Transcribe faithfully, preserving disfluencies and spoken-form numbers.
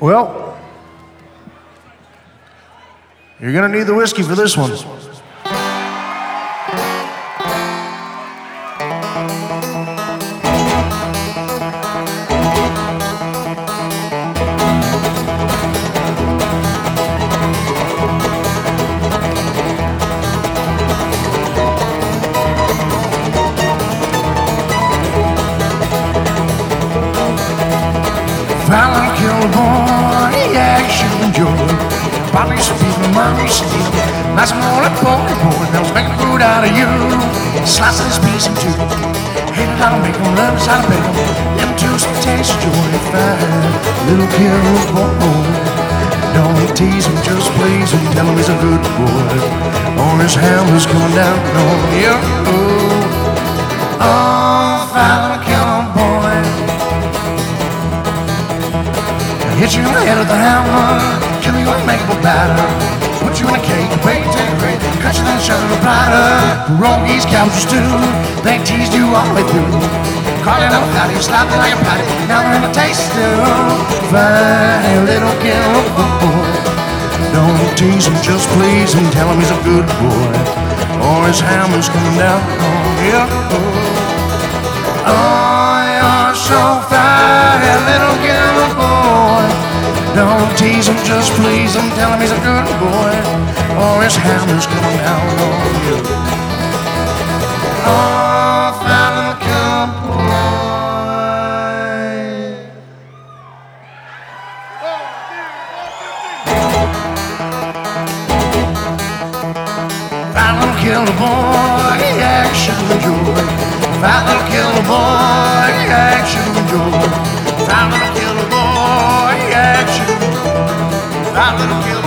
Well, you're gonna need the whiskey for this one. Violent killer boy, action and joy. Bobby speed, mommy steal. Nice morning boy, boy, they'll make food out of you. Slice this piece in two. Hate it how to make them love, how to make them. Them two some taste of joy. Fine little killer boy. Don't tease him, just please him. Tell him he's a good boy. Or his hammer's coming down on you. Oh, violent killer boy. Hit you in the head with a hammer, kill you and make a batter. Put you in a cake, bake, take a break, cut you then shove in a platter. Pierogies, couches too, they teased you all the way through. Call it up, how do you slap it like a patty? Now they're in a taste still. Fine little killer boy. Don't tease him, just please him. Tell him he's a good boy, or his hammer's coming down on you. Oh, you're so fine, little killer boy. Don't tease him, just please him. Tell him he's a good boy, or his hammer's coming down on you. Oh, fine little killer boy. Fine little killer boy, action and joy. Fine little killer boy, action and joy. Fine little killer boy, action. Fine little killer.